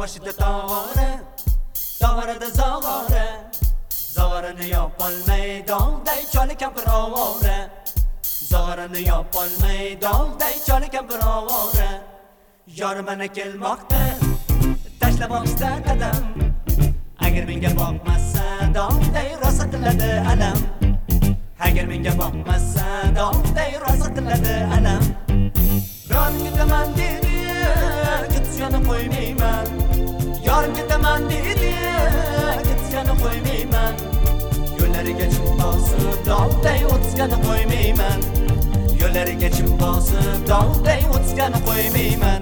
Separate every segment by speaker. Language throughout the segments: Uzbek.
Speaker 1: Tomaşıda davara, davarada zavara. Zavarını yapalmay dağday çalı kampır avara. Zavarını yapalmay dağday çalı kampır avara. Yar bana kelmoqda, tashlamoq istar qadam. Agar menga boqmasa dağday rosa tiladi alam. Agar menga boqmasa dağday rosa tiladi alam. Yarım ketaman dedi, ketsiyani qo'ymayman. Yarım ketaman dedi, ketsiyani qo'ymayman. Yo'llariga chim bosib dog'day o'tgani qo'ymayman. Yo'llariga chim bosib dog'day o'tgani qo'ymayman.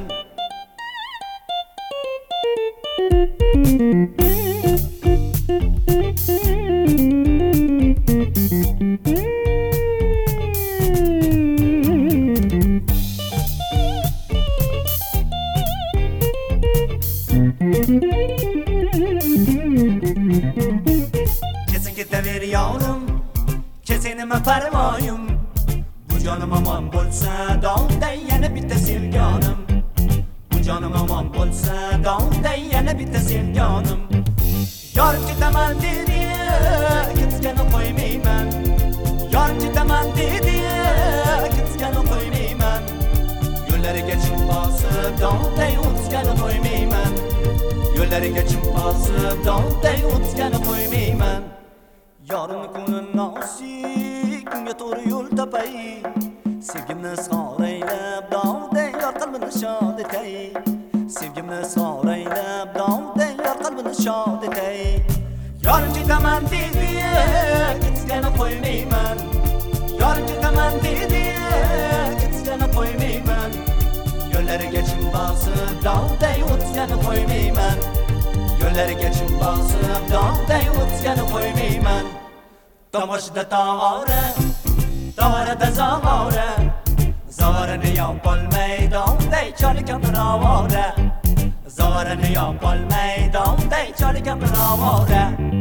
Speaker 1: Kesin ketaver yavrum, kesin nima parvoyim. Bu jonim omon bo'lsa, dog'day yana bitta sevganim. Bu jonim omon bo'lsa, dog'day yana bitta sevganim. Yorib ketaman dedi, ketgani qo'ymayman. Yorib ketaman dedi, ketgani qo'ymayman. Yo'llariga chim bosib, dog'day o'tgani qo'ymayman. Yo'llariga chim bosib, dog'day o'tgani qo'ymayman. Yorimni ko'nglim nosik, unga to'g'ri yo'l topay. Sevgimni so'raylab, dog'day yor qalbini shod etay. Sevgimni so'raylab, dog'day yor qalbini shod etay. Yorim ketaman dedi, ketgani qo'ymayman. Yorim ketaman dedi, ketgani qo'ymayman. Yo'llariga chim bosib, dog'day o'tgani qo'ymayman. Yo'llariga chim bosib, dog'day o'tgani qo'ymayman. Tomoshida tog'ora, davarada zavora. Zavarini yopolmay dog'day choli kampir avora. Zavarini yopolmay dog'day choli kampir avora.